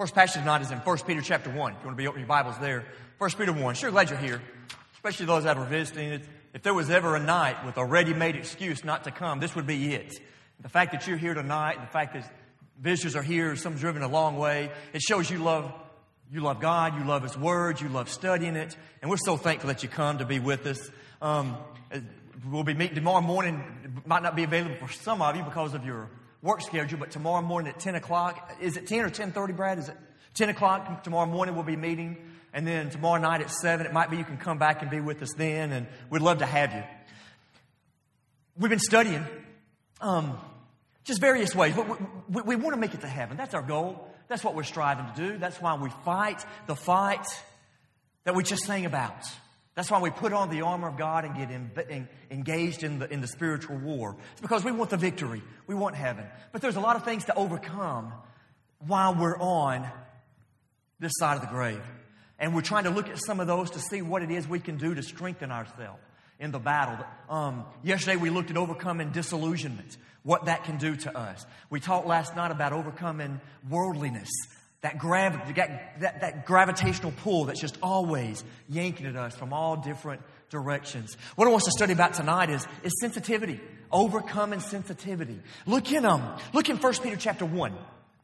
First passage tonight is in 1 Peter chapter 1. If you want to be opening your Bibles there. 1 Peter 1. Sure glad you're here, especially those that are visiting. If there was ever a night with a ready-made excuse not to come, this would be it. The fact that you're here tonight, the fact that visitors are here, some driven a long way, it shows you love God, you love His Word, you love studying it, and we're so thankful that you come to be with us. We'll be meeting tomorrow morning. It might not be available for some of you because of your work schedule, but tomorrow morning at 10 o'clock, is it 10 or 10:30, Brad? Is it 10 o'clock tomorrow morning we'll be meeting, and then tomorrow night at 7, it might be you can come back and be with us then, and we'd love to have you. We've been studying just various ways. We want to make it to heaven. That's our goal. That's what we're striving to do. That's why we fight the fight that we just sang about. That's why we put on the armor of God and get engaged in the spiritual war. It's because we want the victory. We want heaven. But there's a lot of things to overcome while we're on this side of the grave. And we're trying to look at some of those to see what it is we can do to strengthen ourselves in the battle. Yesterday we looked at overcoming disillusionment, what that can do to us. We talked last night about overcoming worldliness, that gravitational pull that's just always yanking at us from all different directions. What I want us to study about tonight is sensitivity, overcoming sensitivity. Look in 1 Peter chapter 1.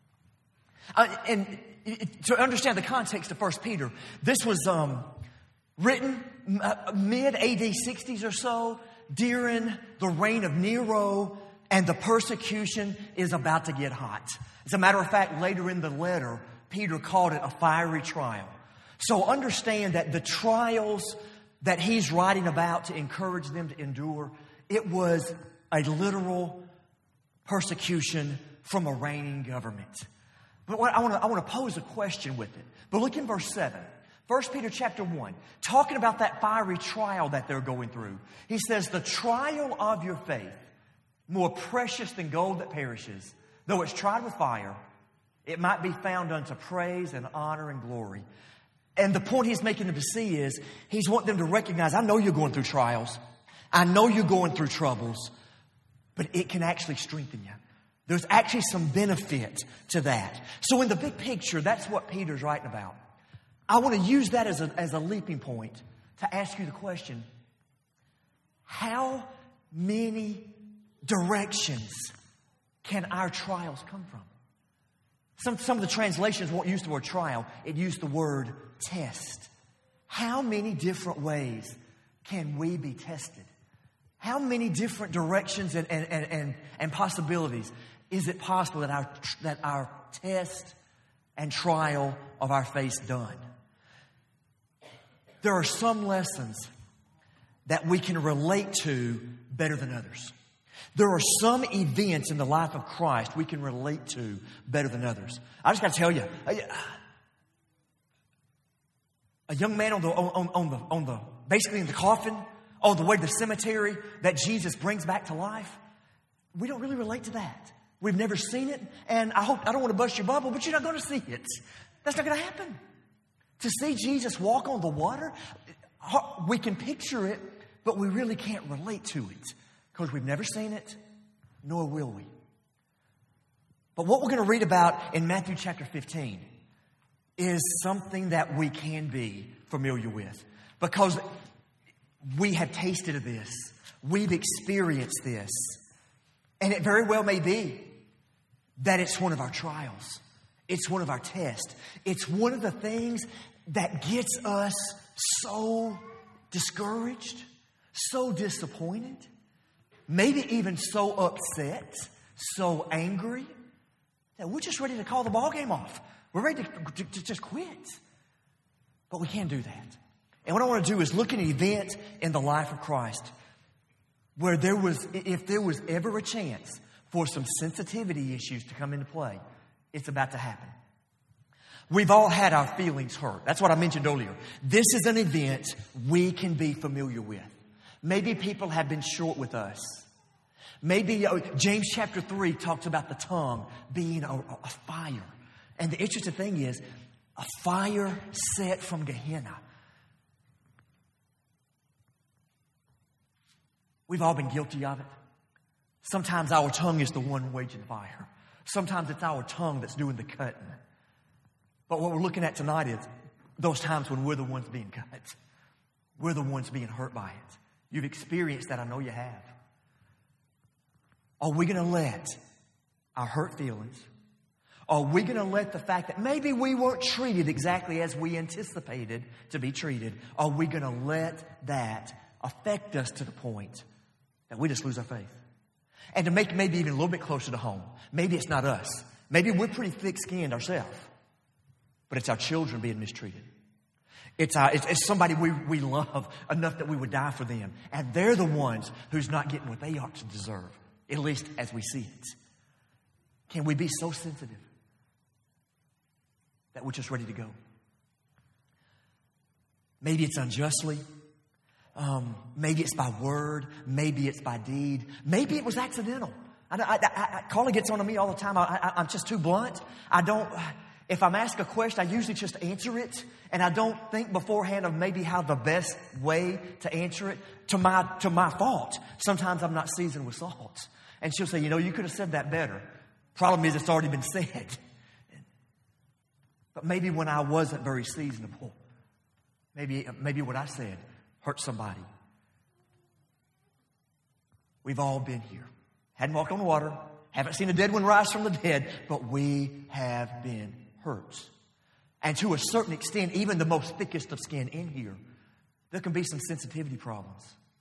And to understand the context of 1 Peter, this was written mid-AD 60s or so during the reign of Nero, and the persecution is about to get hot. As a matter of fact, later in the letter, Peter called it a fiery trial. So understand that the trials that he's writing about to encourage them to endure, it was a literal persecution from a reigning government. But I want to pose a question with it. But look in verse 7. 1 Peter chapter 1, talking about that fiery trial that they're going through. He says, the trial of your faith, more precious than gold that perishes, though it's tried with fire, it might be found unto praise and honor and glory. And the point he's making them to see is, he's wanting them to recognize, I know you're going through trials. I know you're going through troubles, but it can actually strengthen you. There's actually some benefit to that. So in the big picture, that's what Peter's writing about. I want to use that as a leaping point to ask you the question, how many directions can our trials come from? Some of the translations won't use the word trial. It used the word test. How many different ways can we be tested? How many different directions and possibilities is it possible that our test and trial of our faith done? There are some lessons that we can relate to better than others. There are some events in the life of Christ we can relate to better than others. I just got to tell you, a young man on the basically in the coffin, on the way to the cemetery that Jesus brings back to life, we don't really relate to that. We've never seen it, and I don't want to bust your bubble, but you're not going to see it. That's not going to happen. To see Jesus walk on the water, we can picture it, but we really can't relate to it because we've never seen it, nor will we. But what we're going to read about in Matthew chapter 15 is something that we can be familiar with because we have tasted of this. We've experienced this. And it very well may be that it's one of our trials. It's one of our tests. It's one of the things that gets us so discouraged, so disappointed, maybe even so upset, so angry, that we're just ready to call the ball game off. We're ready to just quit. But we can't do that. And what I want to do is look at an event in the life of Christ where if there was ever a chance for some sensitivity issues to come into play, it's about to happen. We've all had our feelings hurt. That's what I mentioned earlier. This is an event we can be familiar with. Maybe people have been short with us. Maybe James chapter 3 talks about the tongue being a fire. And the interesting thing is, a fire set from Gehenna. We've all been guilty of it. Sometimes our tongue is the one waging fire. Sometimes it's our tongue that's doing the cutting. But what we're looking at tonight is those times when we're the ones being cut. We're the ones being hurt by it. You've experienced that. I know you have. Are we going to let our hurt feelings, are we going to let the fact that maybe we weren't treated exactly as we anticipated to be treated, are we going to let that affect us to the point that we just lose our faith? And to make maybe even a little bit closer to home, maybe it's not us. Maybe we're pretty thick-skinned ourselves, but it's our children being mistreated. It's somebody we love enough that we would die for them. And they're the ones who's not getting what they ought to deserve, at least as we see it. Can we be so sensitive that we're just ready to go? Maybe it's unjustly. Maybe it's by word. Maybe it's by deed. Maybe it was accidental. Carla gets on to me all the time. I'm just too blunt. If I'm asked a question, I usually just answer it. And I don't think beforehand of maybe how the best way to answer it to my fault. Sometimes I'm not seasoned with salt. And she'll say, you could have said that better. Problem is, it's already been said. But maybe when I wasn't very seasonable, maybe what I said hurt somebody. We've all been here. Hadn't walked on water. Haven't seen a dead one rise from the dead. But we have been hurt. And to a certain extent, even the most thickest of skin in here, there can be some sensitivity problems.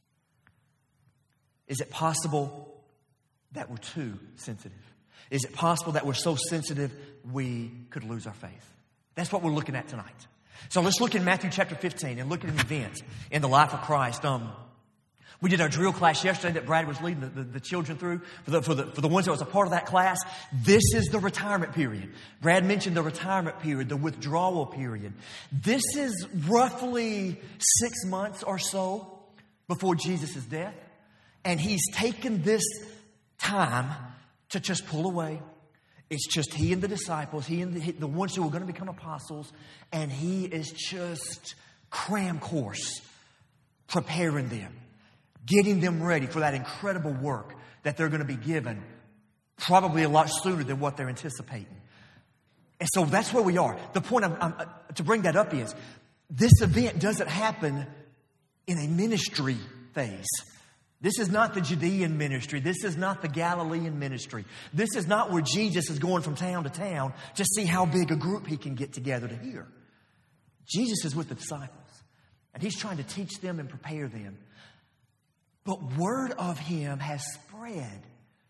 Is it possible that we're too sensitive? Is it possible that we're so sensitive we could lose our faith? That's what we're looking at tonight. So let's look in Matthew chapter 15 and look at an event in the life of Christ. We did our drill class yesterday that Brad was leading the children through. For the ones that was a part of that class, this is the retirement period. Brad mentioned the retirement period, the withdrawal period. This is roughly 6 months or so before Jesus' death. And he's taken this time to just pull away. It's just he and the disciples, he and the ones who are going to become apostles, and he is just cram course preparing them, getting them ready for that incredible work that they're going to be given probably a lot sooner than what they're anticipating. And so that's where we are. The point to bring that up is this event doesn't happen in a ministry phase. This is not the Judean ministry. This is not the Galilean ministry. This is not where Jesus is going from town to town to see how big a group he can get together to hear. Jesus is with the disciples, and he's trying to teach them and prepare them. But word of him has spread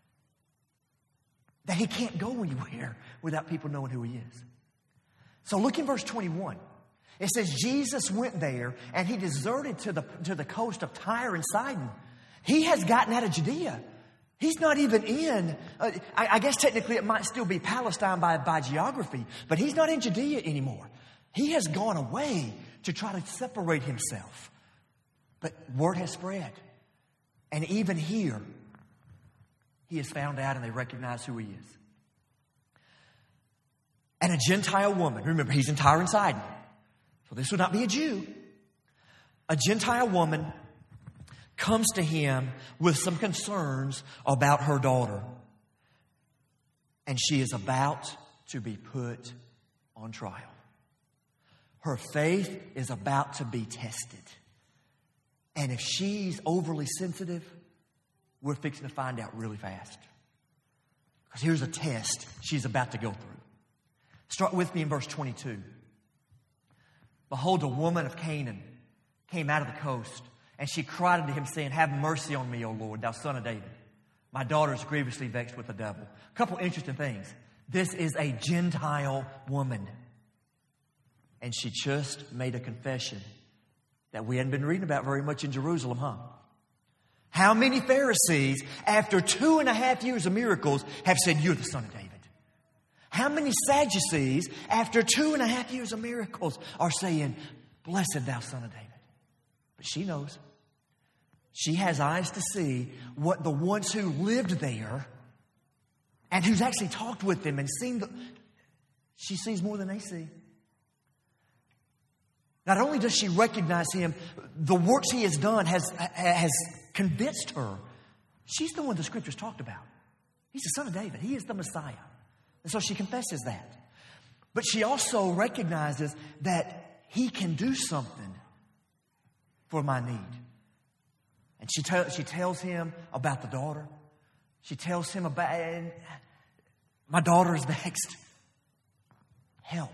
that he can't go anywhere without people knowing who he is. So look in verse 21. It says, Jesus went there, and he deserted to the coast of Tyre and Sidon. He has gotten out of Judea. He's not even in, I guess technically it might still be Palestine by geography, but he's not in Judea anymore. He has gone away to try to separate himself. But word has spread. And even here, he is found out and they recognize who he is. And a Gentile woman, remember he's in Tyre and Sidon, so this would not be a Jew. A Gentile woman comes to him with some concerns about her daughter. And she is about to be put on trial. Her faith is about to be tested. And if she's overly sensitive, we're fixing to find out really fast. Because here's a test she's about to go through. Start with me in verse 22. Behold, a woman of Canaan came out of the coast, and she cried unto him, saying, Have mercy on me, O Lord, thou son of David. My daughter is grievously vexed with the devil. A couple interesting things. This is a Gentile woman. And she just made a confession that we hadn't been reading about very much in Jerusalem, huh? How many Pharisees, after 2.5 years of miracles, have said, You're the son of David? How many Sadducees, after 2.5 years of miracles, are saying, Blessed thou son of David? But she knows. She has eyes to see what the ones who lived there and who's actually talked with them and seen she sees more than they see. Not only does she recognize him, the works he has done has convinced her. She's the one the Scriptures talked about. He's the son of David. He is the Messiah. And so she confesses that. But she also recognizes that he can do something for my need. And she tells him about the daughter. She tells him about, my daughter is vexed. Help.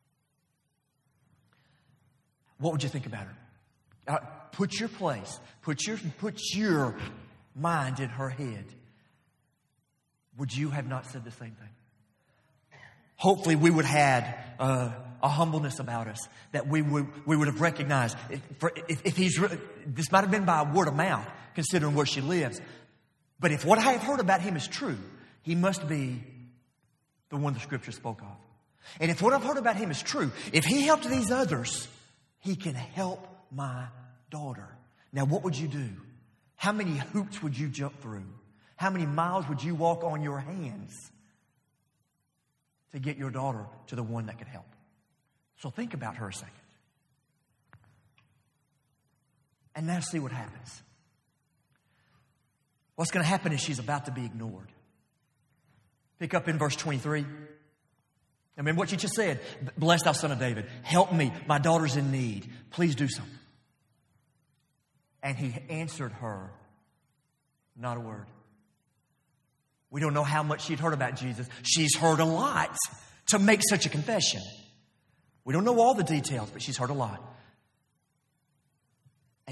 What would you think about her? Put your place. Put your mind in her head. Would you have not said the same thing? Hopefully we would have had a humbleness about us, that we would have recognized if he's this might have been by word of mouth, considering where she lives. But if what I have heard about him is true, he must be the one the Scripture spoke of. And if what I've heard about him is true, if he helped these others, he can help my daughter. Now, what would you do? How many hoops would you jump through? How many miles would you walk on your hands to get your daughter to the one that could help? So think about her a second. And now see what happens. What's going to happen is she's about to be ignored. Pick up in verse 23. I mean, what she just said. Bless thou, son of David. Help me. My daughter's in need. Please do something. And he answered her, not a word. We don't know how much she'd heard about Jesus. She's heard a lot to make such a confession. We don't know all the details, but she's heard a lot. And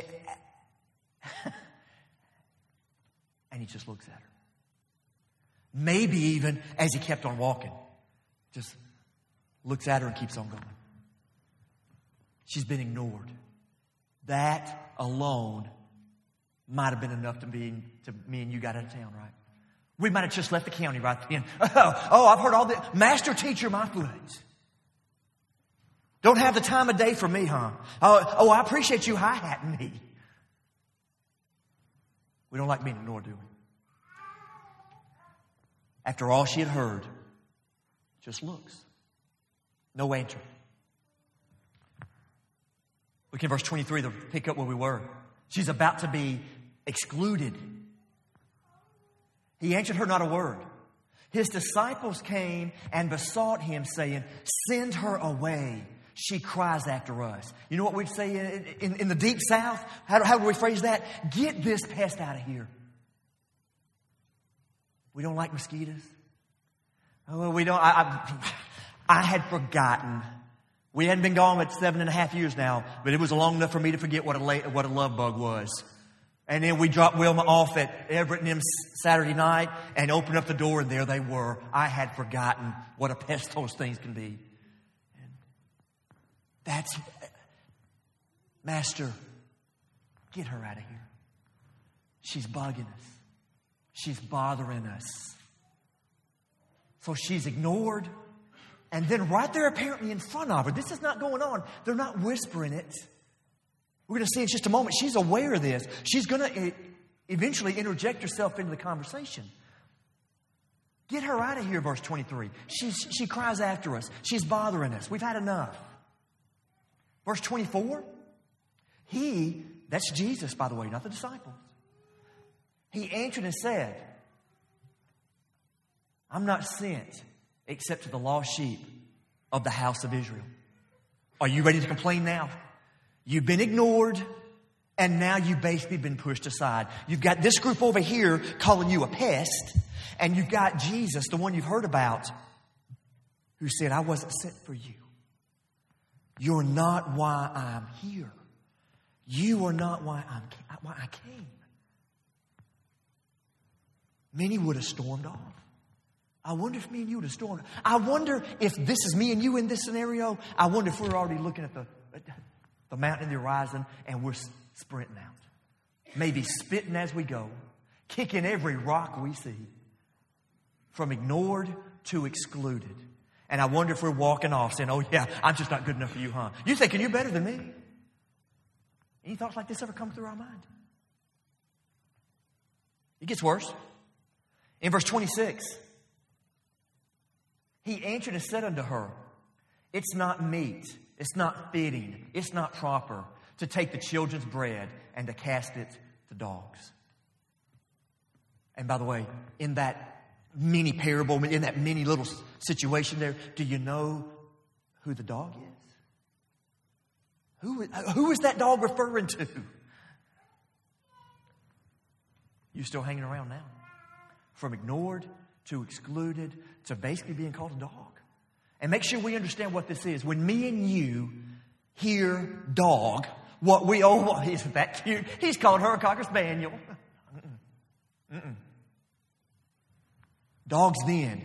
and he just looks at her. Maybe even as he kept on walking, just looks at her and keeps on going. She's been ignored. That alone might have been enough to me and you got out of town, right? We might have just left the county right then. Oh, I've heard all this. Master, teacher, my foot. Don't have the time of day for me, huh? Oh, I appreciate you hi-hatting me. We don't like being ignored, do we? After all she had heard, just looks. No answer. Look in verse 23 to pick up where we were. She's about to be excluded. He answered her not a word. His disciples came and besought him, saying, send her away. She cries after us. You know what we'd say in the deep south? How do we phrase that? Get this pest out of here. We don't like mosquitoes. Oh, we don't. I had forgotten. We hadn't been gone but 7.5 years now, but it was long enough for me to forget what a love bug was. And then we dropped Wilma off at Everett and them Saturday night and opened up the door, and there they were. I had forgotten what a pest those things can be. And that's, Master, get her out of here. She's bugging us. She's bothering us. So she's ignored. And then right there apparently in front of her, this is not going on. They're not whispering it. We're going to see in just a moment. She's aware of this. She's going to eventually interject herself into the conversation. Get her out of here, verse 23. She cries after us. She's bothering us. We've had enough. Verse 24. That's Jesus, by the way, not the disciples. He answered and said, I'm not sent except to the lost sheep of the house of Israel. Are you ready to complain now? You've been ignored, and now you've basically been pushed aside. You've got this group over here calling you a pest, and you've got Jesus, the one you've heard about, who said, I wasn't sent for you. You're not why I'm here. You are not why I came. Many would have stormed off. I wonder if me and you would have stormed. I wonder if this is me and you in this scenario. I wonder if we're already looking at the mountain in the horizon and we're sprinting out. Maybe spitting as we go, kicking every rock we see. From ignored to excluded. And I wonder if we're walking off saying, oh yeah, I'm just not good enough for you, huh? You thinking you're better than me? Any thoughts like this ever come through our mind? It gets worse. In verse 26, he answered and said unto her, it's not meet, it's not fitting, it's not proper to take the children's bread and to cast it to dogs. And by the way, in that mini parable, in that mini little situation there, do you know who the dog is? Who is that dog referring to? You still hanging around now? From ignored to excluded to basically being called a dog. And make sure we understand what this is. When me and you hear dog, what we isn't that cute? He's called her a Cocker Spaniel. Dogs then.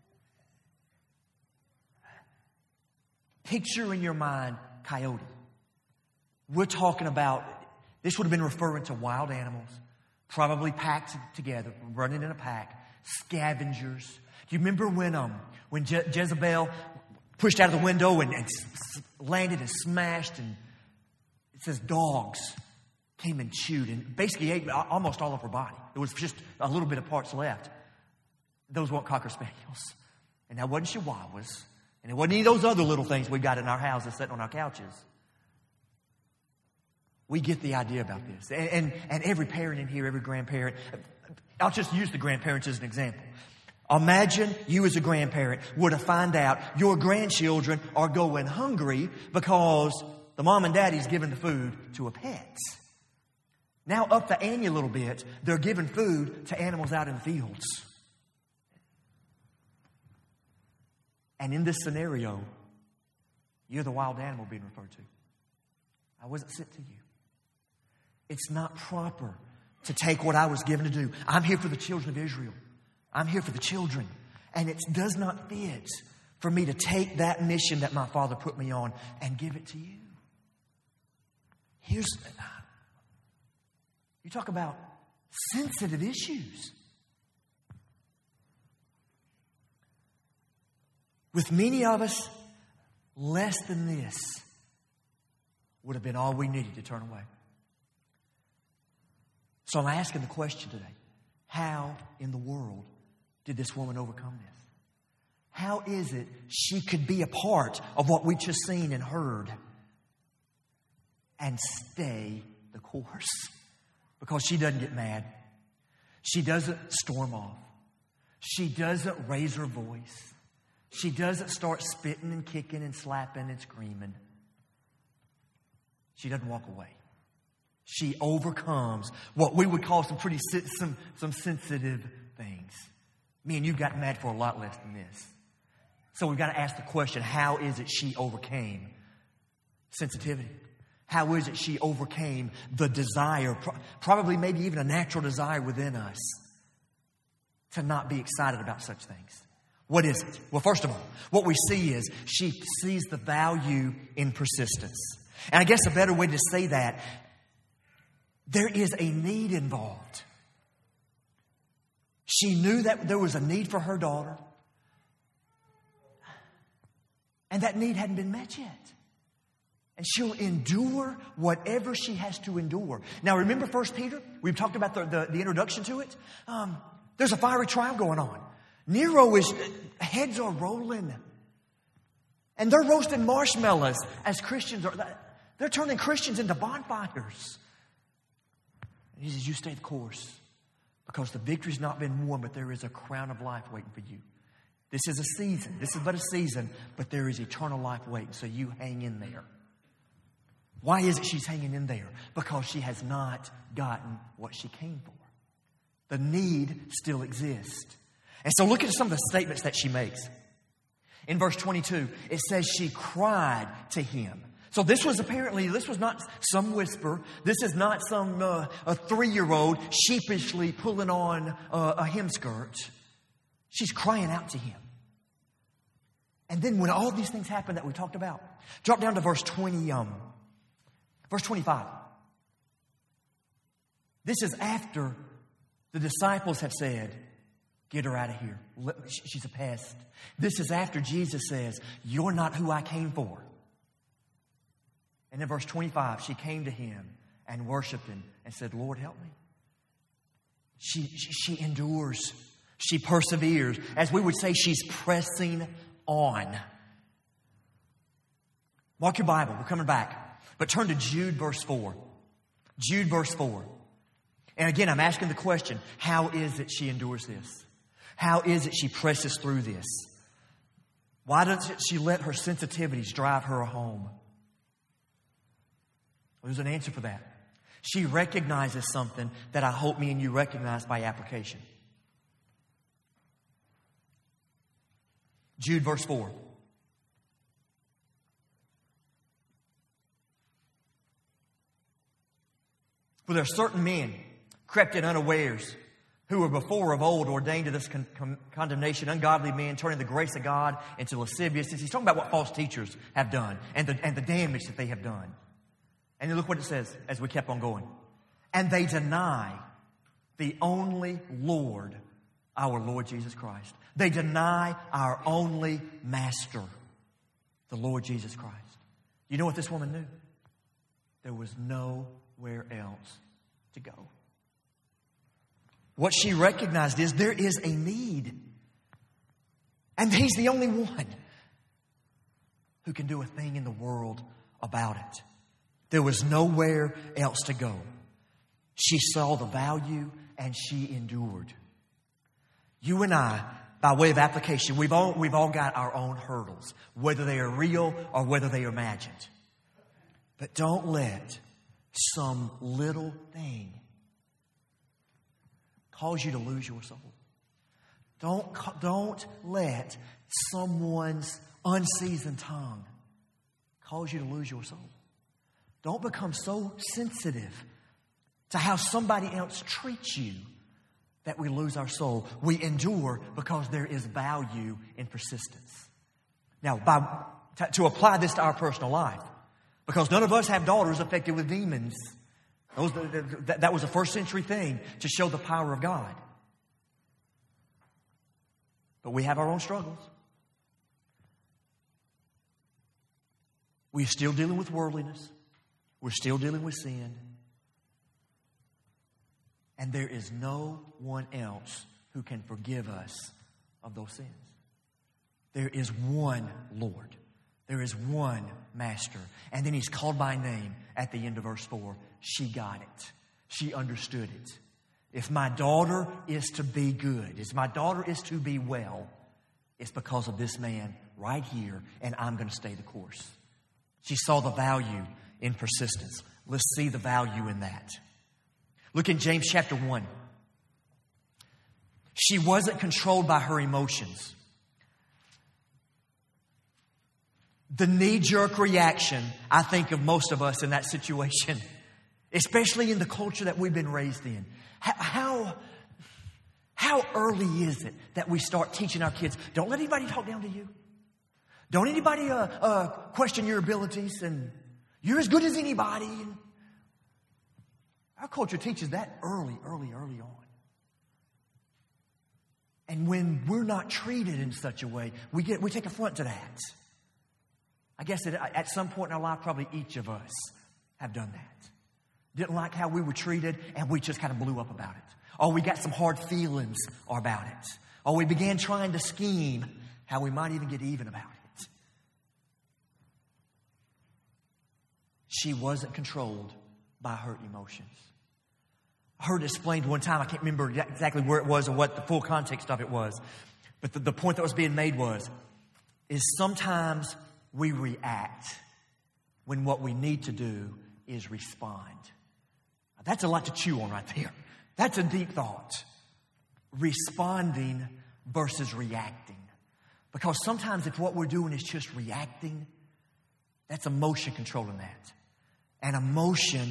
Picture in your mind coyote. We're talking about, this would have been referring to wild animals, probably packed together, running in a pack, scavengers. Do you remember when Jezebel pushed out of the window and landed and smashed, and it says dogs came and chewed and basically ate almost all of her body. There was just a little bit of parts left. Those weren't Cocker Spaniels. And that wasn't Chihuahuas. And it wasn't any of those other little things we got in our houses sitting on our couches. We get the idea about this. And every parent in here, every grandparent, I'll just use the grandparents as an example. Imagine you as a grandparent were to find out your grandchildren are going hungry because the mom and daddy's giving the food to a pet. Now up the ante a little bit, they're giving food to animals out in the fields. And in this scenario, you're the wild animal being referred to. I wasn't sent to you. It's not proper to take what I was given to do. I'm here for the children of Israel. I'm here for the children. And it does not fit for me to take that mission that my Father put me on and give it to you. You talk about sensitive issues. With many of us, less than this would have been all we needed to turn away. So I'm asking the question today, how in the world did this woman overcome this? How is it she could be a part of what we just seen and heard and stay the course? Because she doesn't get mad. She doesn't storm off. She doesn't raise her voice. She doesn't start spitting and kicking and slapping and screaming. She doesn't walk away. She overcomes what we would call some sensitive things. Me and you got mad for a lot less than this. So we've got to ask the question, how is it she overcame sensitivity? How is it she overcame the desire, probably maybe even a natural desire within us, to not be excited about such things? What is it? Well, first of all, what we see is she sees the value in persistence. And I guess a better way to say that, there is a need involved. She knew that there was a need for her daughter. And that need hadn't been met yet. And she'll endure whatever she has to endure. Now remember 1 Peter? We've talked about the introduction to it. There's a fiery trial going on. Heads are rolling. And they're roasting marshmallows as Christians are. They're turning Christians into bonfires. And he says, you stay the course. Because the victory's not been won, but there is a crown of life waiting for you. This is a season. This is but a season, but there is eternal life waiting. So you hang in there. Why is it she's hanging in there? Because she has not gotten what she came for. The need still exists. And so look at some of the statements that she makes. In verse 22, it says she cried to him. So this was not some whisper. This is not some a 3-year-old sheepishly pulling on a hem skirt. She's crying out to him. And then when all these things happen that we talked about, drop down to verse 25. This is after the disciples have said, get her out of here. She's a pest. This is after Jesus says, you're not who I came for. And in verse 25, she came to him and worshiped him and said, Lord, help me. She endures. She perseveres. As we would say, she's pressing on. Mark your Bible. We're coming back. But turn to Jude verse 4. Jude verse 4. And again, I'm asking the question, how is it she endures this? How is it she presses through this? Why doesn't she let her sensitivities drive her home? Well, there's an answer for that. She recognizes something that I hope me and you recognize by application. Jude verse 4. For there are certain men crept in unawares, who were before of old ordained to this condemnation, ungodly men, turning the grace of God into lasciviousness. He's talking about what false teachers have done and the damage that they have done. And then look what it says as we kept on going. And they deny the only Lord, our Lord Jesus Christ. They deny our only Master, the Lord Jesus Christ. You know what this woman knew? There was nowhere else to go. What she recognized is there is a need. And He's the only one who can do a thing in the world about it. There was nowhere else to go. She saw the value and she endured. You and I, by way of application, we've all got our own hurdles, whether they are real or whether they are imagined. But don't let some little thing cause you to lose your soul. Don't let someone's unseasoned tongue cause you to lose your soul. Don't become so sensitive to how somebody else treats you that we lose our soul. We endure because there is value in persistence. Now, to apply this to our personal life, because none of us have daughters affected with demons. That was a first century thing to show the power of God. But we have our own struggles. We're still dealing with worldliness. We're still dealing with sin. And there is no one else who can forgive us of those sins. There is one Lord. There is one Master. And then He's called by name at the end of verse 4. She got it. She understood it. If my daughter is to be good, if my daughter is to be well, it's because of this man right here, and I'm going to stay the course. She saw the value in persistence. Let's see the value in that. Look in James chapter 1. She wasn't controlled by her emotions. The knee-jerk reaction, I think, of most of us in that situation, especially in the culture that we've been raised in. How early is it that we start teaching our kids, don't let anybody talk down to you. Don't anybody question your abilities, and you're as good as anybody. And our culture teaches that early on. And when we're not treated in such a way, we take affront to that. I guess that at some point in our life, probably each of us have done that. Didn't like how we were treated, and we just kind of blew up about it. Or we got some hard feelings about it. Or we began trying to scheme how we might even get even about it. She wasn't controlled by her emotions. I heard it explained one time, I can't remember exactly where it was or what the full context of it was. But the point that was being made is sometimes we react when what we need to do is respond. Now, that's a lot to chew on right there. That's a deep thought. Responding versus reacting. Because sometimes if what we're doing is just reacting, that's emotion controlling that. And emotion,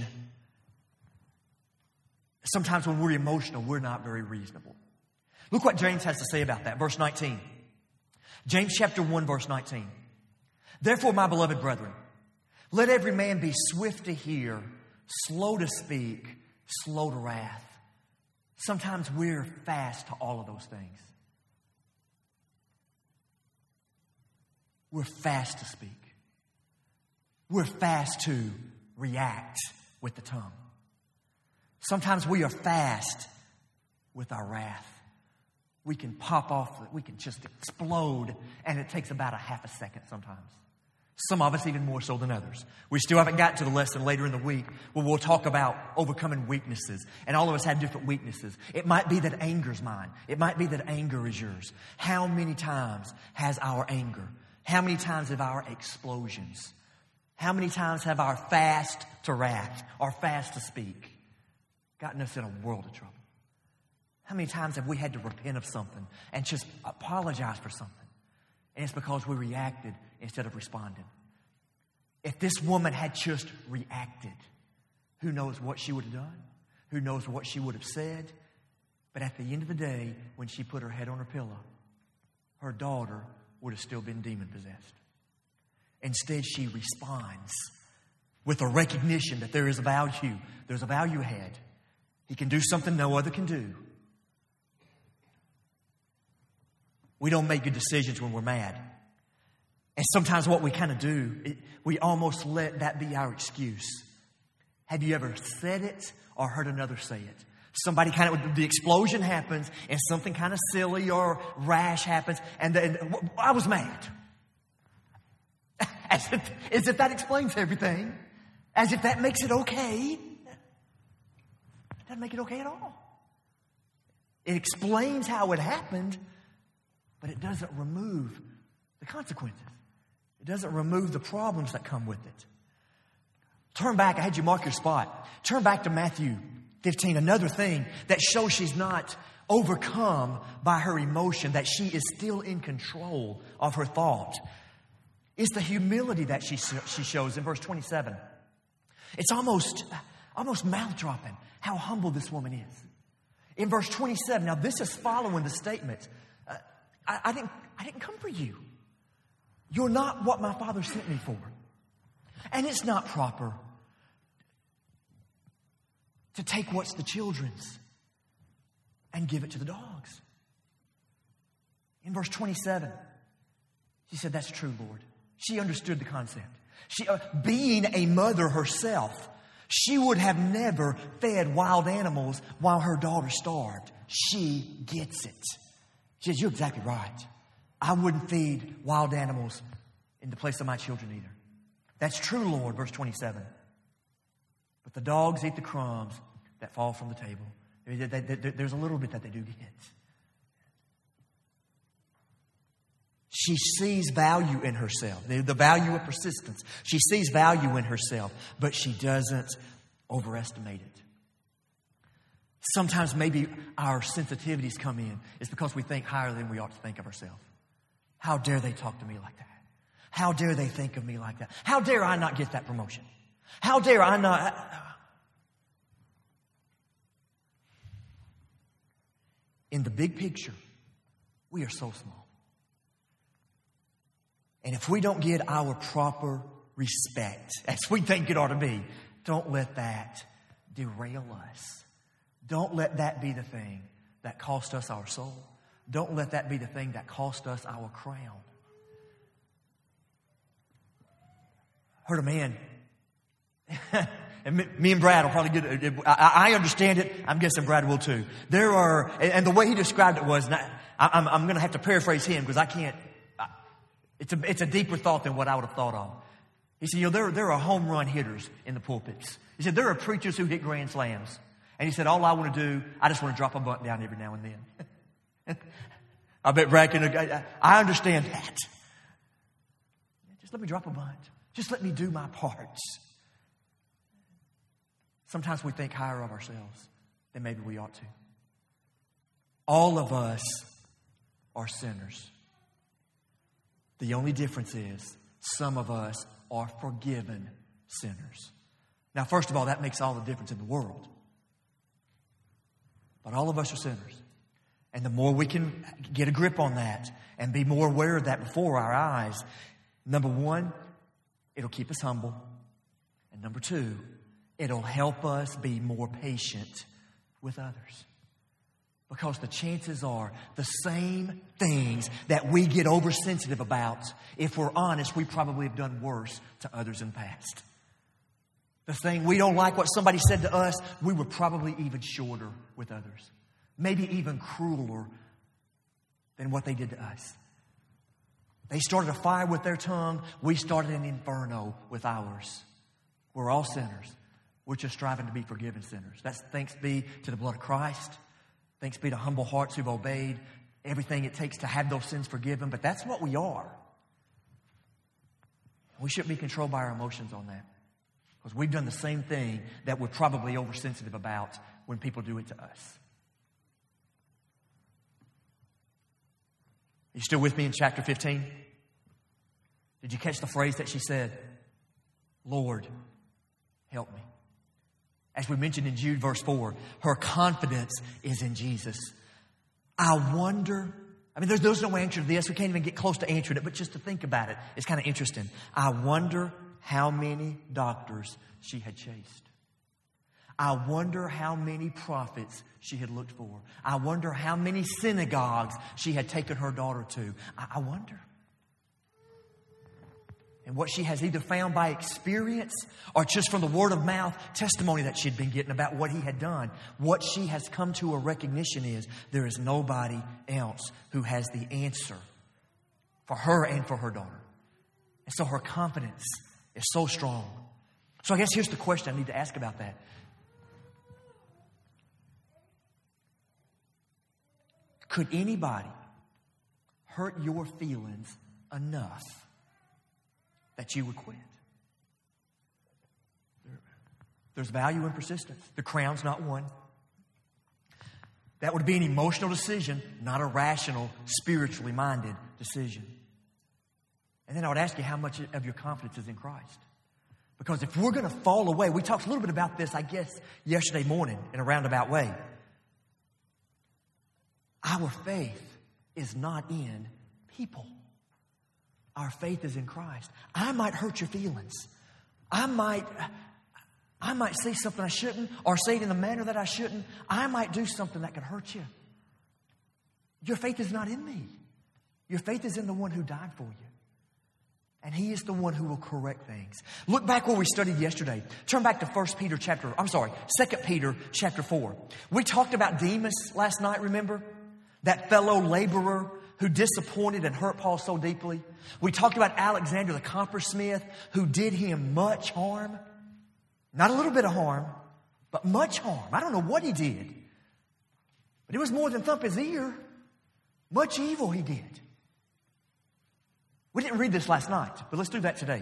sometimes when we're emotional, we're not very reasonable. Look what James has to say about that. Verse 19. James chapter 1, verse 19. Therefore, my beloved brethren, let every man be swift to hear, slow to speak, slow to wrath. Sometimes we're fast to all of those things. We're fast to speak. We're fast to react with the tongue. Sometimes we are fast with our wrath. We can pop off, we can just explode, and it takes about a half a second sometimes. Some of us even more so than others. We still haven't gotten to the lesson later in the week where we'll talk about overcoming weaknesses. And all of us have different weaknesses. It might be that anger's mine. It might be that anger is yours. How many times has our anger? How many times have our explosions? How many times have our fast to wrath, or fast to speak, gotten us in a world of trouble? How many times have we had to repent of something and just apologize for something? And it's because we reacted instead of responding. If this woman had just reacted, who knows what she would have done? Who knows what she would have said? But at the end of the day, when she put her head on her pillow, her daughter would have still been demon-possessed. Instead, she responds with a recognition that there is a value. There's a value ahead. He can do something no other can do. We don't make good decisions when we're mad. And sometimes what we kind of do, we almost let that be our excuse. Have you ever said it or heard another say it? Somebody the explosion happens and something kind of silly or rash happens and then, I was mad. As if that explains everything. As if that makes it okay. It doesn't make it okay at all. It explains how it happened, but it doesn't remove the consequences. It doesn't remove the problems that come with it. Turn back. I had you mark your spot. Turn back to Matthew 15. Another thing that shows she's not overcome by her emotion, that she is still in control of her thought, is the humility that she shows in verse 27. It's almost mouth-dropping how humble this woman is. In verse 27, now this is following the statement, I didn't come for you. You're not what my Father sent me for. And it's not proper to take what's the children's and give it to the dogs. In verse 27, she said, that's true, Lord. She understood the concept. She, being a mother herself, she would have never fed wild animals while her daughter starved. She gets it. She says, you're exactly right. I wouldn't feed wild animals in the place of my children either. That's true, Lord, verse 27. But the dogs eat the crumbs that fall from the table. There's a little bit that they do get. She sees value in herself, the value of persistence. She sees value in herself, but she doesn't overestimate it. Sometimes maybe our sensitivities come in. It's because we think higher than we ought to think of ourselves. How dare they talk to me like that? How dare they think of me like that? How dare I not get that promotion? How dare I not... In the big picture, we are so small. And if we don't get our proper respect, as we think it ought to be, don't let that derail us. Don't let that be the thing that cost us our soul. Don't let that be the thing that cost us our crown. Heard a man, and me and Brad will probably get it. I understand it. I'm guessing Brad will too. There are, and the way he described it was, I'm going to have to paraphrase him because I can't. It's a deeper thought than what I would have thought of. He said, there are home run hitters in the pulpits. He said, there are preachers who hit grand slams. And he said, all I want to do, I just want to drop a bunt down every now and then. I bet Brad can, I understand that. Just let me drop a bunt. Just let me do my parts. Sometimes we think higher of ourselves than maybe we ought to. All of us are sinners. The only difference is some of us are forgiven sinners. Now, first of all, that makes all the difference in the world. But all of us are sinners. And the more we can get a grip on that and be more aware of that before our eyes, number one, it'll keep us humble. And number two, it'll help us be more patient with others. Because the chances are the same things that we get oversensitive about, if we're honest, we probably have done worse to others in the past. The thing we don't like what somebody said to us, we were probably even shorter with others. Maybe even crueler than what they did to us. They started a fire with their tongue. We started an inferno with ours. We're all sinners. We're just striving to be forgiven sinners. That's thanks be to the blood of Christ. Thanks be to humble hearts who've obeyed everything it takes to have those sins forgiven. But that's what we are. We shouldn't be controlled by our emotions on that. Because we've done the same thing that we're probably oversensitive about when people do it to us. You still with me in chapter 15? Did you catch the phrase that she said? Lord, help me. As we mentioned in Jude verse 4, her confidence is in Jesus. I wonder, there's no answer to this. We can't even get close to answering it, but just to think about it, it's kind of interesting. I wonder how many doctors she had chased. I wonder how many prophets she had looked for. I wonder how many synagogues she had taken her daughter to. I wonder. And what she has either found by experience or just from the word of mouth testimony that she'd been getting about what he had done, what she has come to a recognition is there is nobody else who has the answer for her and for her daughter. And so her confidence is so strong. So I guess here's the question I need to ask about that. Could anybody hurt your feelings enough that you would quit? There's value in persistence. The crown's not won. That would be an emotional decision, not a rational, spiritually minded decision. And then I would ask you how much of your confidence is in Christ. Because if we're going to fall away, we talked a little bit about this, I guess, yesterday morning in a roundabout way. Our faith is not in people. Our faith is in Christ. I might hurt your feelings. I might say something I shouldn't or say it in a manner that I shouldn't. I might do something that could hurt you. Your faith is not in me. Your faith is in the one who died for you. And he is the one who will correct things. Look back where we studied yesterday. Turn back to 2 Peter chapter 4. We talked about Demas last night, remember? That fellow laborer who disappointed and hurt Paul so deeply. We talked about Alexander the coppersmith who did him much harm. Not a little bit of harm, but much harm. I don't know what he did. But it was more than thump his ear. Much evil he did. We didn't read this last night, but let's do that today.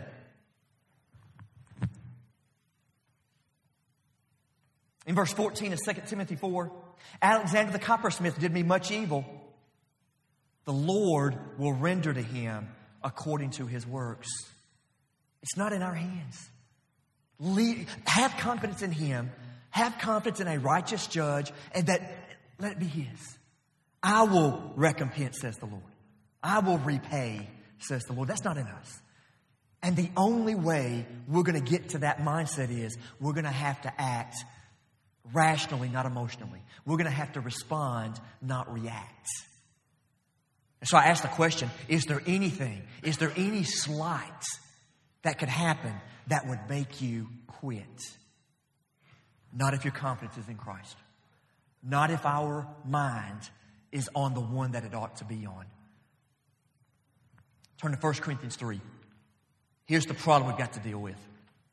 In verse 14 of 2 Timothy 4, Alexander the coppersmith did me much evil. The Lord will render to him according to his works. It's not in our hands. Have confidence in him. Have confidence in a righteous judge, and that let it be his. I will recompense, says the Lord. I will repay, says the Lord. That's not in us. And the only way we're going to get to that mindset is we're going to have to act rationally, not emotionally. We're going to have to respond, not react. And so I asked the question, is there any slight that could happen that would make you quit? Not if your confidence is in Christ. Not if our mind is on the one that it ought to be on. Turn to 1 Corinthians 3. Here's the problem we've got to deal with.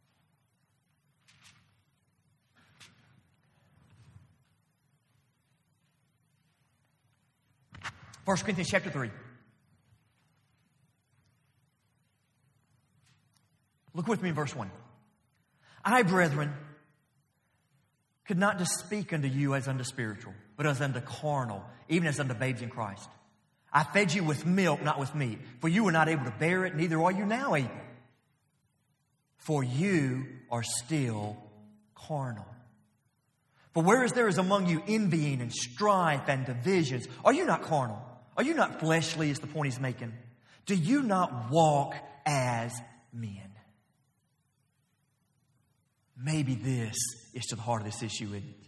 1 Corinthians chapter 3. Look with me in verse 1. I, brethren, could not just speak unto you as unto spiritual, but as unto carnal, even as unto babes in Christ. I fed you with milk, not with meat, for you were not able to bear it, neither are you now able. For you are still carnal. For whereas there is among you envying and strife and divisions, are you not carnal? Are you not fleshly, is the point he's making? Do you not walk as men? Maybe this is to the heart of this issue, isn't it?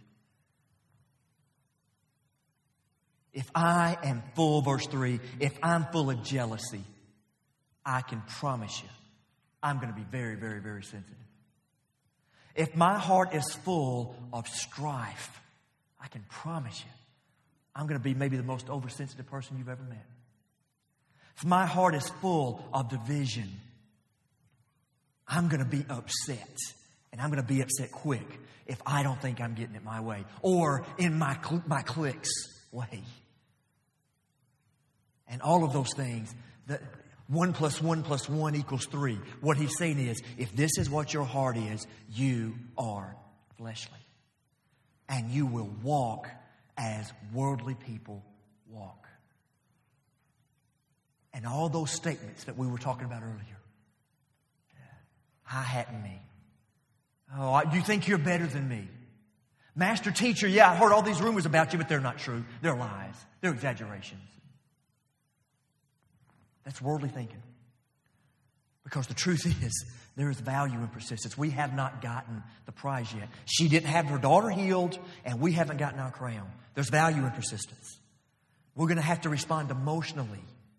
If I am full, verse 3, if I'm full of jealousy, I can promise you I'm going to be very, very, very sensitive. If my heart is full of strife, I can promise you I'm going to be maybe the most oversensitive person you've ever met. if my heart is full of division, I'm going to be upset. And I'm going to be upset quick if I don't think I'm getting it my way or in my clique's way. And all of those things, that 1 + 1 + 1 = 3. What he's saying is, if this is what your heart is, you are fleshly. And you will walk as worldly people walk. And all those statements that we were talking about earlier. Hi-hatting me. Oh, you think you're better than me. Master teacher, yeah, I heard all these rumors about you, but they're not true. They're lies. They're exaggerations. That's worldly thinking. Because the truth is, there is value in persistence. We have not gotten the prize yet. She didn't have her daughter healed, and we haven't gotten our crown. There's value in persistence. We're going to have to respond emotionally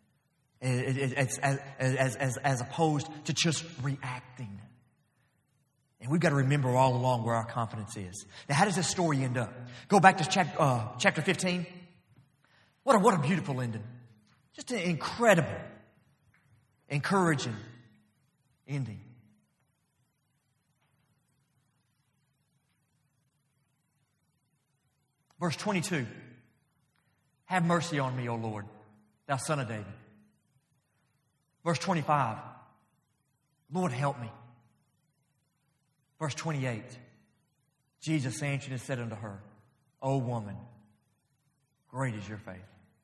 as opposed to just reacting. And we've got to remember all along where our confidence is. Now, how does this story end up? Go back to chapter 15. What a beautiful ending. Just an incredible, encouraging ending. Verse 22. Have mercy on me, O Lord, thou son of David. Verse 25. Lord, help me. Verse 28. Jesus answered and said unto her, O woman, great is your faith.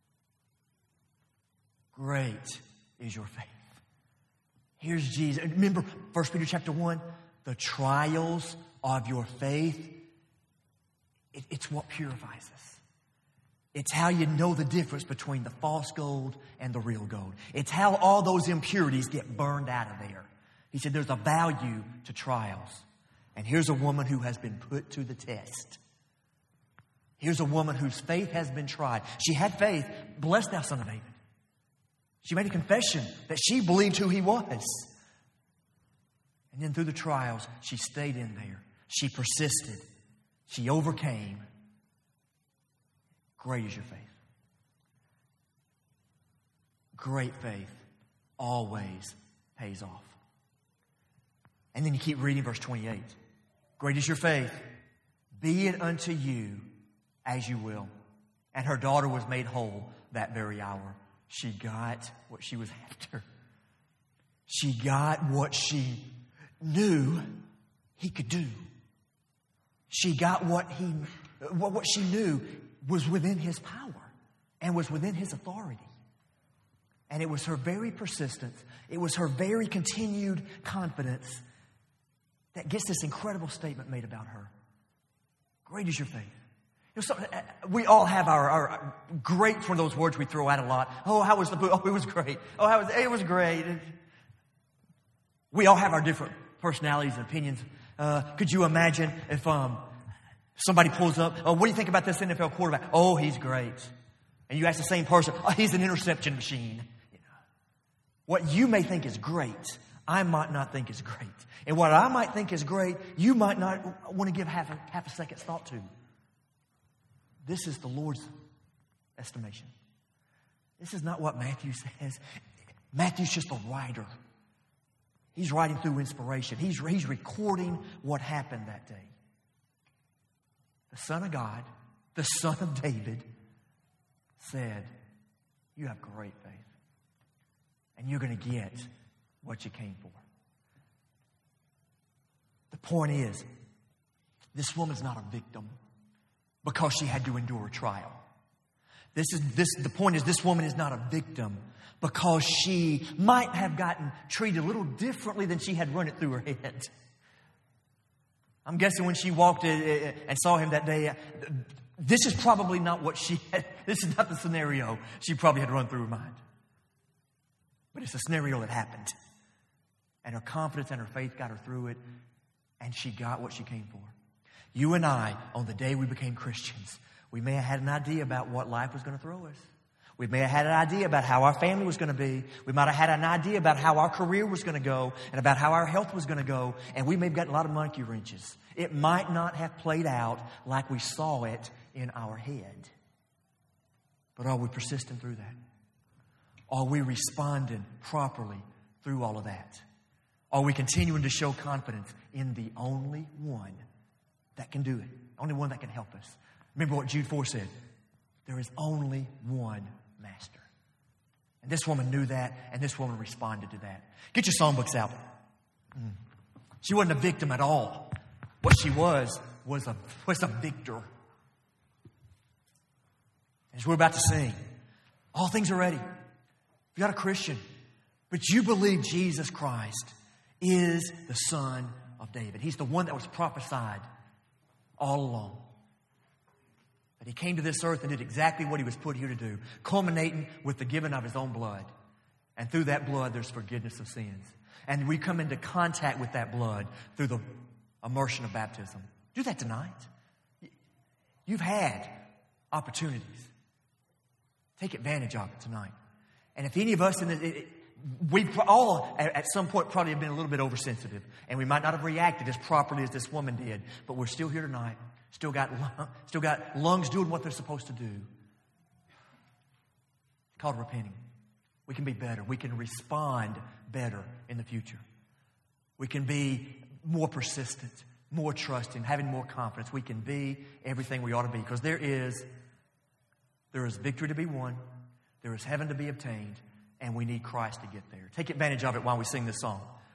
Great is your faith. Here's Jesus. Remember 1 Peter chapter 1? The trials of your faith, it's what purifies us. It's how you know the difference between the false gold and the real gold. It's how all those impurities get burned out of there. He said there's a value to trials. And here's a woman who has been put to the test. Here's a woman whose faith has been tried. She had faith. Bless thou, son of David. She made a confession that she believed who he was. And then through the trials, she stayed in there. She persisted. She overcame. Great is your faith. Great faith always pays off. And then you keep reading verse 28. Great is your faith. Be it unto you as you will. And her daughter was made whole that very hour. She got what she was after. She got what she knew he could do. She got what she knew was within his power and was within his authority. And it was her very persistence. It was her very continued confidence that gets this incredible statement made about her. Great is your faith. You know, we all have our great's one of those words we throw out a lot. Oh, how was the food? Oh, it was great. Oh, it was great. We all have our different personalities and opinions. Could you imagine if somebody pulls up, oh, what do you think about this NFL quarterback? Oh, he's great. And you ask the same person, oh, he's an interception machine. You know, what you may think is great, I might not think is great. And what I might think is great, you might not want to give half a second's thought to. This is the Lord's estimation. This is not what Matthew says. Matthew's just a writer. He's writing through inspiration. He's recording what happened that day. The Son of God, the Son of David, said, you have great faith. And you're going to get what you came for. The point is, this woman's not a victim because she had to endure a trial. The point is, this woman is not a victim because she might have gotten treated a little differently than she had run it through her head. I'm guessing when she walked and saw him that day, this is probably not what she had. This is not the scenario she probably had run through her mind. But it's a scenario that happened. And her confidence and her faith got her through it. And she got what she came for. You and I, on the day we became Christians, we may have had an idea about what life was going to throw us. We may have had an idea about how our family was going to be. We might have had an idea about how our career was going to go and about how our health was going to go. And we may have gotten a lot of monkey wrenches. It might not have played out like we saw it in our head. But are we persistent through that? Are we responding properly through all of that? Are we continuing to show confidence in the only one that can do it? Only one that can help us. Remember what Jude 4 said. There is only one master. And this woman knew that, and this woman responded to that. Get your songbooks out. She wasn't a victim at all. What she was a victor. As we're about to sing, all things are ready. If you're not a Christian, but you believe Jesus Christ is the Son of David. He's the one that was prophesied all along. That He came to this earth and did exactly what He was put here to do, culminating with the giving of His own blood. And through that blood, there's forgiveness of sins. And we come into contact with that blood through the immersion of baptism. Do that tonight. You've had opportunities. Take advantage of it tonight. And if any of us, we've all at some point probably have been a little bit oversensitive. And we might not have reacted as properly as this woman did. But we're still here tonight. Still got lungs doing what they're supposed to do. It's called repenting. We can be better. We can respond better in the future. We can be more persistent, more trusting, having more confidence. We can be everything we ought to be. Because there is victory to be won. There is heaven to be obtained. And we need Christ to get there. Take advantage of it while we sing this song.